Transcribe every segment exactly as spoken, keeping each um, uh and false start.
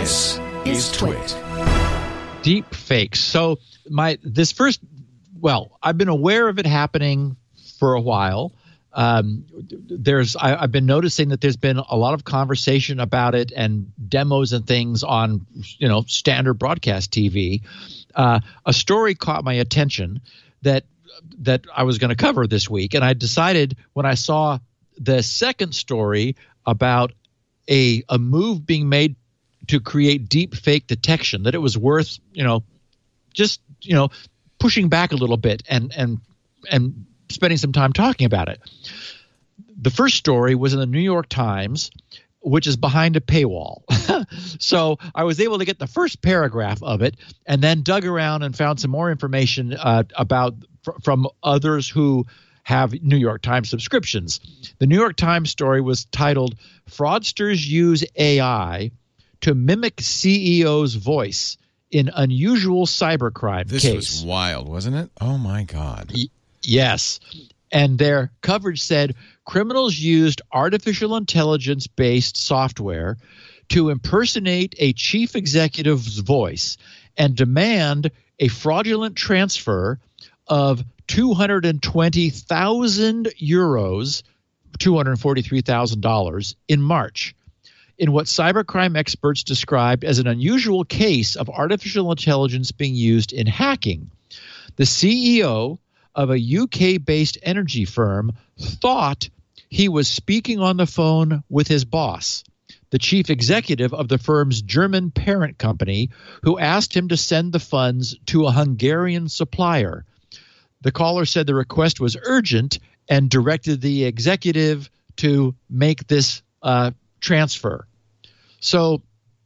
This is Twit. Deep fakes. So my this first, well, I've been aware of it happening for a while. Um, there's I, I've been noticing that there's been a lot of conversation about it and demos and things on, you know, standard broadcast T V. Uh, a story caught my attention that that I was going to cover this week, and I decided when I saw the second story about a a move being made to create deep fake detection, that it was worth, you know, just, you know, pushing back a little bit and and and spending some time talking about it. The first story was in the New York Times, which is behind a paywall. So I was able to get the first paragraph of it and then dug around and found some more information uh, about fr- from others who have New York Times subscriptions. The New York Times story was titled, "Fraudsters Use A I to Mimic C E O's Voice in Unusual Cybercrime this Case." This was wild, wasn't it? Oh, my God. Y- yes. And their coverage said criminals used artificial intelligence-based software to impersonate a chief executive's voice and demand a fraudulent transfer of two hundred twenty thousand euros, two hundred forty-three thousand dollars, in March, in what cybercrime experts described as an unusual case of artificial intelligence being used in hacking. The C E O of a U K-based energy firm thought he was speaking on the phone with his boss, the chief executive of the firm's German parent company, who asked him to send the funds to a Hungarian supplier. The caller said the request was urgent and directed the executive to make this uh, transfer. So,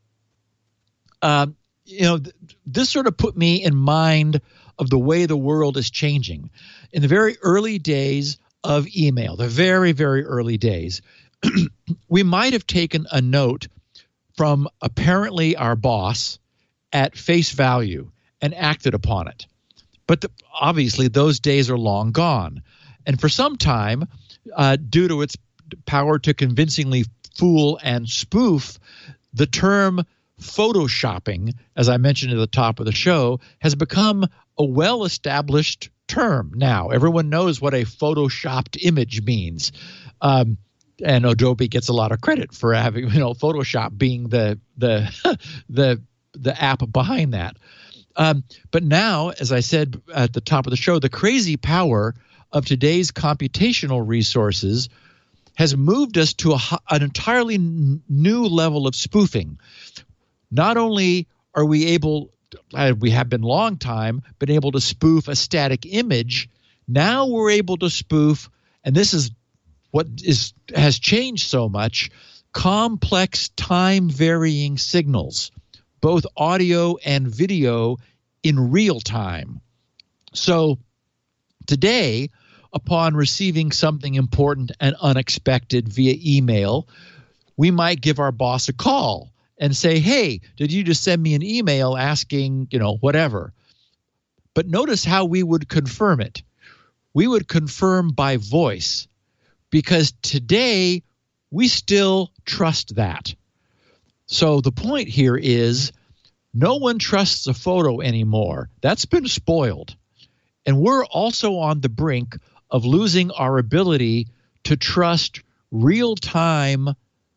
uh, you know, th- this sort of put me in mind of the way the world is changing. In the very early days of email, the very, very early days, we might have taken a note from apparently our boss at face value and acted upon it. But the, obviously those days are long gone. And for some time, uh, due to its power to convincingly fool and spoof, the term photoshopping, as I mentioned at the top of the show, has become a well-established term now. Everyone knows what a photoshopped image means. Um, and Adobe gets a lot of credit for having, you know, Photoshop being the the the the app behind that. Um, but now, as I said at the top of the show, the crazy power of today's computational resources has moved us to a, an entirely n- new level of spoofing. Not only are we able, uh, we have been long time, been able to spoof a static image, now we're able to spoof, and this is what is has changed so much, complex time-varying signals, both audio and video in real time. So today, upon receiving something important and unexpected via email, we might give our boss a call and say, "Hey, did you just send me an email asking, you know, whatever?" But notice how we would confirm it. We would confirm by voice, because today we still trust that. So the point here is no one trusts a photo anymore. That's been spoiled. And we're also on the brink of losing our ability to trust real-time,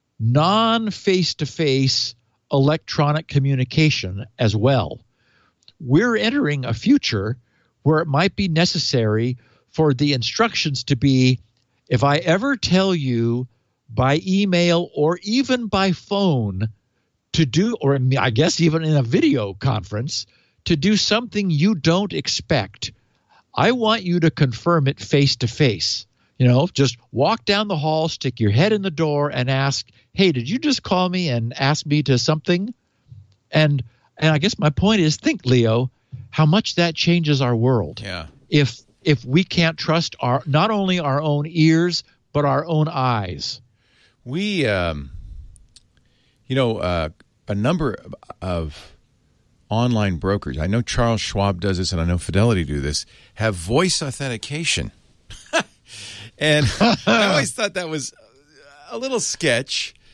non-face-to-face electronic communication as well. We're entering a future where it might be necessary for the instructions to be, if I ever tell you by email or even by phone to do, or I guess even in a video conference, to do something you don't expect, I want you to confirm it face to face. You know, just walk down the hall, stick your head in the door and ask, "Hey, did you just call me and ask me to something?" And and I guess my point is, think, Leo, how much that changes our world. Yeah. If if we can't trust our not only our own ears, but our own eyes. We, um, you know, uh, a number of online brokers, I know Charles Schwab does this and I know Fidelity do this, have voice authentication. And I always thought that was a little sketch,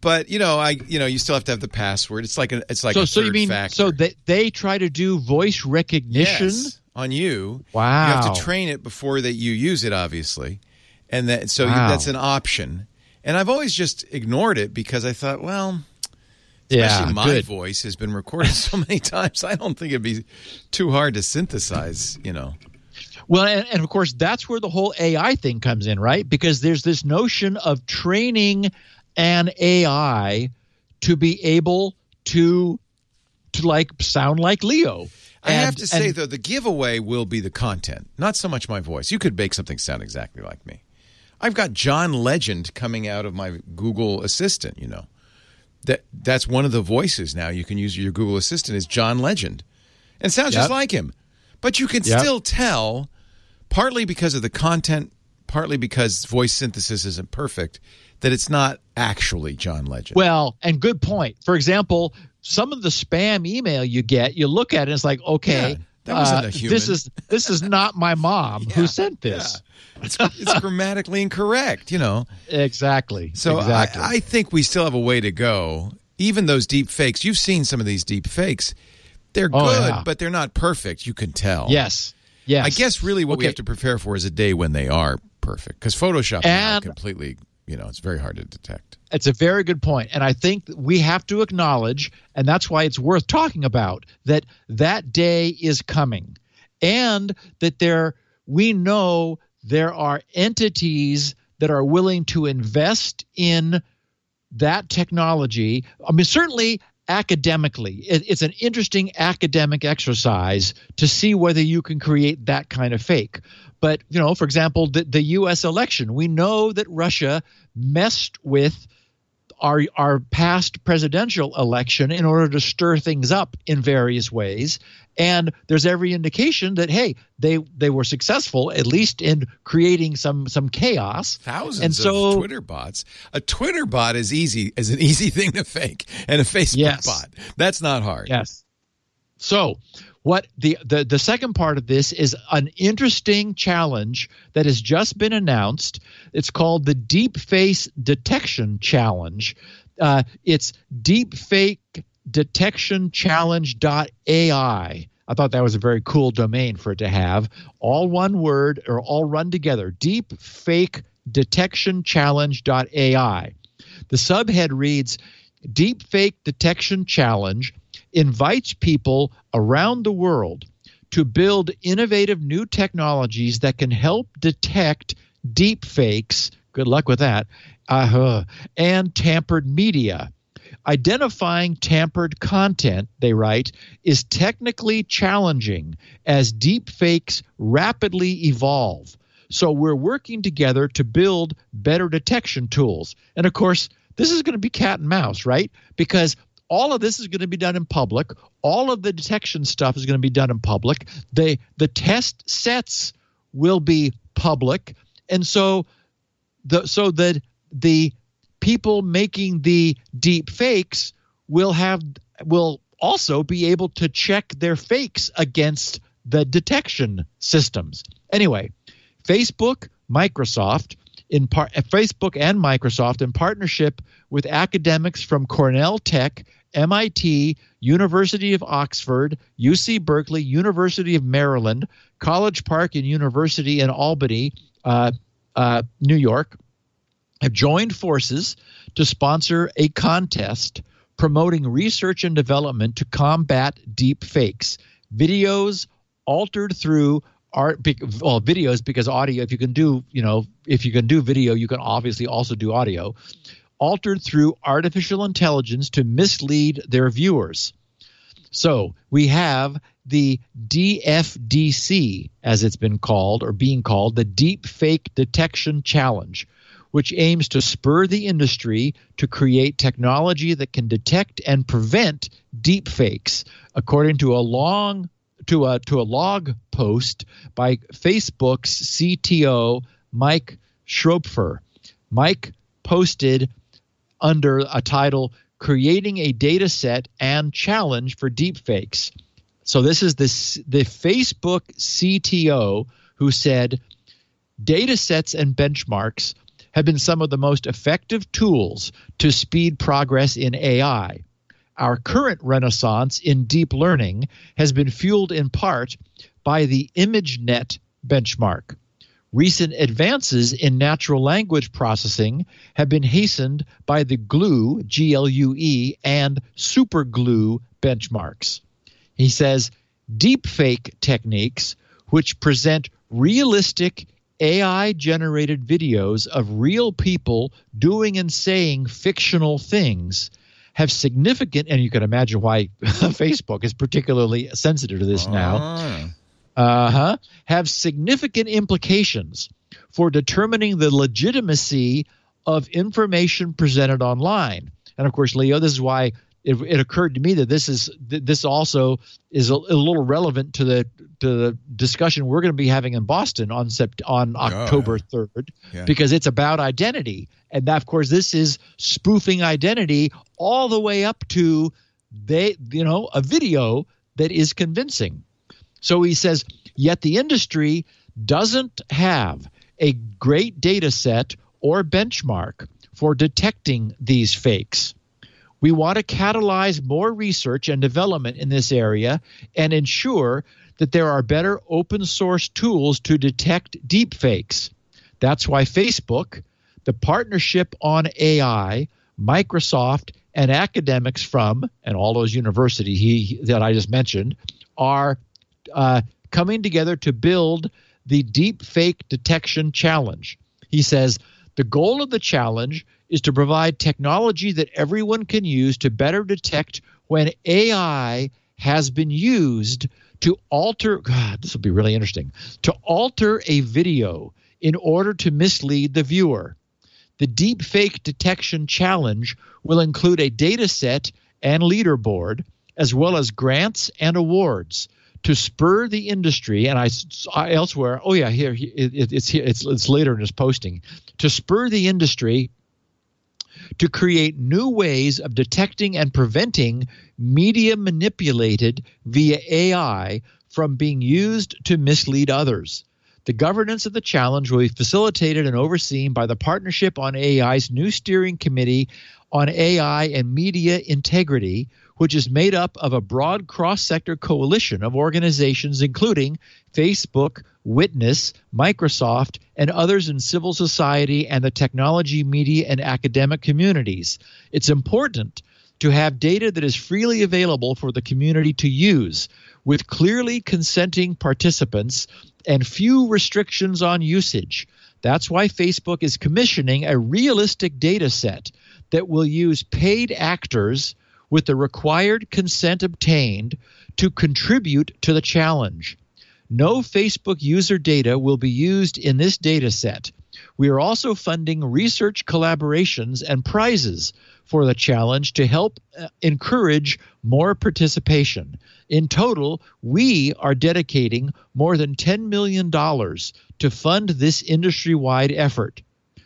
But you know, I you know, you still have to have the password. It's like a it's like so a so third you mean factor. so they they try to do voice recognition Yes, on you. Wow. You have to train it before that you use it, obviously, and that so Wow. you, that's an option. And I've always just ignored it because I thought, well, especially yeah, my good. voice has been recorded so many times. I don't think it'd be too hard to synthesize. You know. Well, and, and of course, that's where the whole A I thing comes in, right? Because there's this notion of training an A I to be able to to like sound like Leo. I And- have to say, and- though, the giveaway will be the content, not so much my voice. You could make something sound exactly like me. I've got John Legend coming out of my Google Assistant, you know. That That's one of the voices now. You can use your Google Assistant is John Legend. And it sounds Yep. just like him. But you can Yep. still tell, partly because of the content, partly because voice synthesis isn't perfect, that it's not actually John Legend. Well, and good point. For example, some of the spam email you get, you look at it, and it's like, okay, Yeah, that wasn't uh, a human. this is this is not my mom Yeah, who sent this. yeah. It's, it's grammatically incorrect, you know. Exactly. So exactly. I, I think we still have a way to go. Even those deep fakes, you've seen some of these deep fakes. They're Oh, good, yeah. but they're not perfect. You can tell. yes. Yes. I guess really what we Okay. have to prepare for is a day when they are perfect. Because Photoshop is now And- completely, you know, it's very hard to detect. It's a very good point. And I think that we have to acknowledge, and that's why it's worth talking about, that that day is coming. And that there, we know there are entities that are willing to invest in that technology. I mean, certainly academically, it, it's an interesting academic exercise to see whether you can create that kind of fake. But, you know, for example, the, the U S election, we know that Russia messed with our our past presidential election in order to stir things up in various ways. And there's every indication that, hey, they they were successful, at least in creating some some chaos. Thousands And so- of Twitter bots. A Twitter bot is easy is an easy thing to fake, and a Facebook Yes. bot. That's not hard. Yes. So what the, the the second part of this is an interesting challenge that has just been announced. It's called the Deep Face Detection Challenge. Uh, it's deepfake detection challenge dot A I. I thought that was a very cool domain for it to have. All one word or all run together. deepfake detection challenge dot A I. The subhead reads, Deepfake Detection Challenge invites people around the world to build innovative new technologies that can help detect deepfakes, good luck with that, uh, and tampered media. Identifying tampered content, they write, is technically challenging as deepfakes rapidly evolve. So we're working together to build better detection tools. And of course, this is going to be cat and mouse, right? Because all of this is going to be done in public. All of the detection stuff is going to be done in public. The the test sets will be public. And so the so that the people making the deep fakes will have will also be able to check their fakes against the detection systems. Anyway, Facebook, Microsoft, in part, Facebook and Microsoft, in partnership with academics from Cornell Tech, M I T, University of Oxford, U C Berkeley, University of Maryland, College Park and University in Albany, uh, uh, New York, have joined forces to sponsor a contest promoting research and development to combat deep fakes. Videos altered through art, well, videos because audio, if you can do, you know, if you can do video, you can obviously also do audio, altered through artificial intelligence to mislead their viewers. So we have the D F D C, as it's been called or being called, the Deep Fake Detection Challenge, which aims to spur the industry to create technology that can detect and prevent deep fakes, according to a long to a to a log post by Facebook's C T O Mike Schroepfer. Mike posted under a title, Creating a Data Set and Challenge for Deepfakes. So this is the, the Facebook C T O who said, data sets and benchmarks have been some of the most effective tools to speed progress in A I. Our current renaissance in deep learning has been fueled in part by the ImageNet benchmark. Recent advances in natural language processing have been hastened by the GLUE, G L U E, and SuperGLUE benchmarks. He says, deepfake techniques, which present realistic A I-generated videos of real people doing and saying fictional things, have significant, and you can imagine why Facebook is particularly sensitive to this now, Ah. uh-huh, have significant implications for determining the legitimacy of information presented online. And of course, Leo, this is why it, it occurred to me that this is this also is a, a little relevant to the to the discussion we're going to be having in Boston on sept, on October third, Yeah. because it's about identity. And that, of course, this is spoofing identity all the way up to they, you know, a video that is convincing. So he says, yet the industry doesn't have a great data set or benchmark for detecting these fakes. We want to catalyze more research and development in this area and ensure that there are better open source tools to detect deepfakes. That's why Facebook, the partnership on A I, Microsoft, and academics from, and all those universities he, that I just mentioned, are uh, coming together to build the Deepfake Detection Challenge. He says, the goal of the challenge is to provide technology that everyone can use to better detect when A I has been used to alter, God, this will be really interesting, to alter a video in order to mislead the viewer. The Deepfake Detection Challenge will include a data set and leaderboard, as well as grants and awards to spur the industry. And I, I elsewhere, oh yeah, here it, it's here, it's it's later in his posting, to spur the industry to create new ways of detecting and preventing media manipulated via A I from being used to mislead others. The governance of the challenge will be facilitated and overseen by the Partnership on A I's new steering committee on A I and media integrity, which is made up of a broad cross-sector coalition of organizations including Facebook, Witness, Microsoft, and others in civil society and the technology, media, and academic communities. It's important to have data that is freely available for the community to use, with clearly consenting participants and few restrictions on usage. That's why Facebook is commissioning a realistic data set that will use paid actors with the required consent obtained to contribute to the challenge. No Facebook user data will be used in this data set. We are also funding research collaborations and prizes for the challenge to help uh, encourage more participation. In total, we are dedicating more than ten million dollars to fund this industry-wide effort.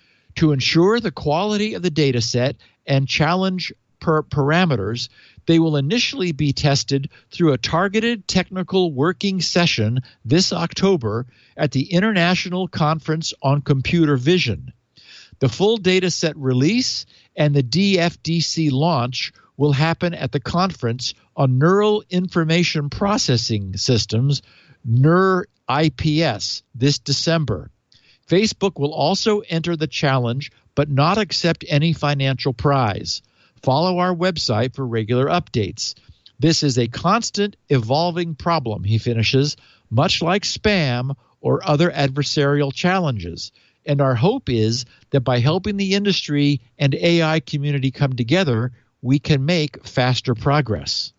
To ensure the quality of the data set and challenge per parameters, they will initially be tested through a targeted technical working session this October at the International Conference on Computer Vision. The full data set release and the D F D C launch will happen at the Conference on Neural Information Processing Systems, N E R I P S, this December. Facebook will also enter the challenge but not accept any financial prize. Follow our website for regular updates. This is a constant evolving problem, he finishes, much like spam or other adversarial challenges. And our hope is that by helping the industry and A I community come together, we can make faster progress.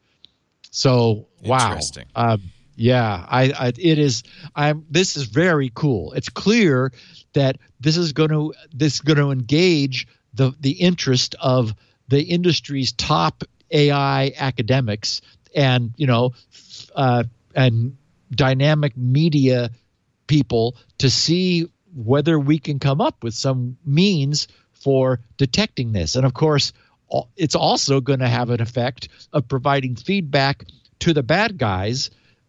So, wow. Interesting. Um, yeah, I, I, it is. I'm. This is very cool. It's clear that this is going to this is going to engage the the interest of the industry's top A I academics and you know uh, and dynamic media people to see whether we can come up with some means for detecting this. And of course, it's also going to have an effect of providing feedback to the bad guys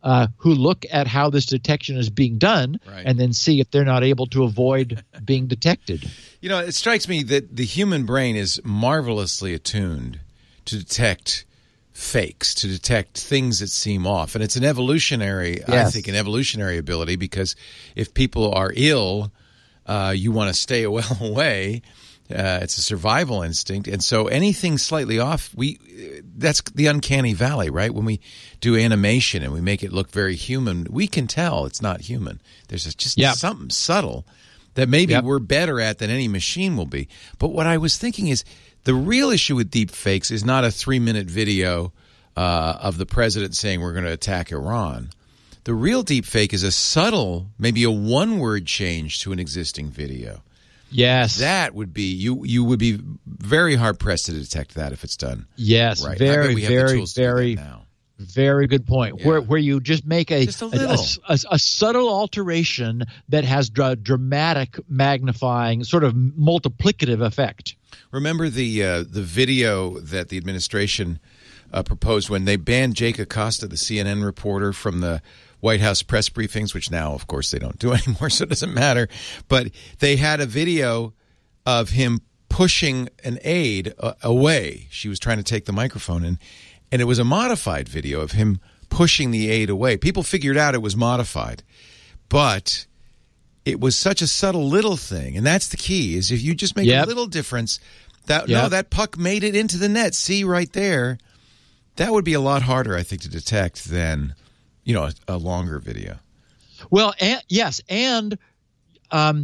uh, who look at how this detection is being done Right. and then see if they're not able to avoid being detected. You know, it strikes me that the human brain is marvelously attuned to detect fakes, to detect things that seem off. And it's an evolutionary, I Yes. think, an evolutionary ability, because if people are ill, uh, you want to stay well away. Uh, it's a survival instinct. And so anything slightly off, we that's the uncanny valley, right? When we do animation and we make it look very human, we can tell it's not human. There's just Yep. something subtle that maybe Yep. we're better at than any machine will be. But what I was thinking is the real issue with deep fakes is not a three-minute video uh, of the president saying we're going to attack Iran. The real deep fake is a subtle, maybe a one-word change to an existing video. Yes. That would be you. You would be very hard pressed to detect that if it's done. Yes. Right. I bet Very, we have the very, tools to do that very, now. very good point. Yeah. Where where you just make a Just a a, little. a- a subtle alteration that has dra- dramatic magnifying, sort of multiplicative effect. Remember the uh, the video that the administration uh, proposed when they banned Jake Acosta, the C N N reporter, from the White House press briefings, which now, of course, they don't do anymore, so it doesn't matter. But they had a video of him pushing an aide uh, away. She was trying to take the microphone, and, and it was a modified video of him pushing the aide away. People figured out it was modified, but it was such a subtle little thing, and that's the key, is if you just make Yep. a little difference, that Yep. no, that puck made it into the net. See right there, that would be a lot harder, I think, to detect than, you know, a, a longer video. Well, and, yes, and um,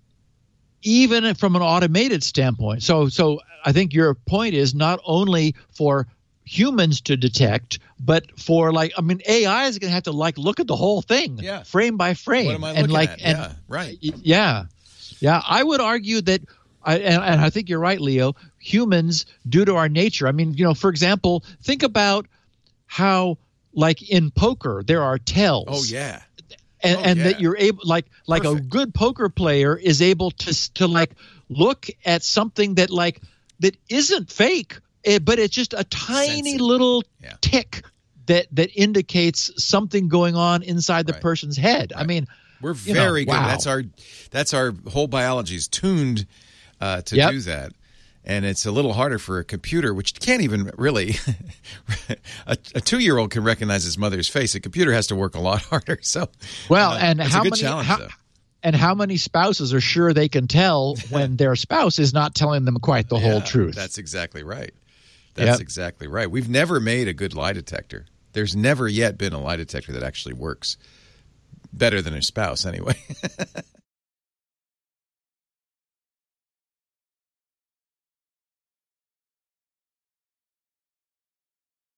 even from an automated standpoint. So, so I think your point is not only for humans to detect, but for like, I mean, A I is going to have to like look at the whole thing, Yeah. frame by frame, What am I and looking like, at? and Yeah, right. y- yeah, yeah. I would argue that. I, and, and I think you're right, Leo. Humans, due to our nature, I mean, you know, for example, think about how, like in poker, there are tells. Oh, yeah. and, Oh, and yeah. that you're able, like like a Perfect. good poker player is able to to like look at something that like that isn't fake, eh, but it's just a tiny Sense it. little Yeah. tick that that indicates something going on inside the Right. person's head. I Right. mean, We're you know, very good. wow. That's our that's our whole biology is tuned uh, to Yep. do that. And it's a little harder for a computer, which can't even really. a, a two-year-old can recognize his mother's face. A computer has to work a lot harder. So, well, uh, and it's how a good many challenge, how, though. and how many spouses are sure they can tell when their spouse is not telling them quite the whole Yeah, truth? That's exactly right. That's Yep. exactly right. We've never made a good lie detector. There's never yet been a lie detector that actually works better than a spouse, anyway.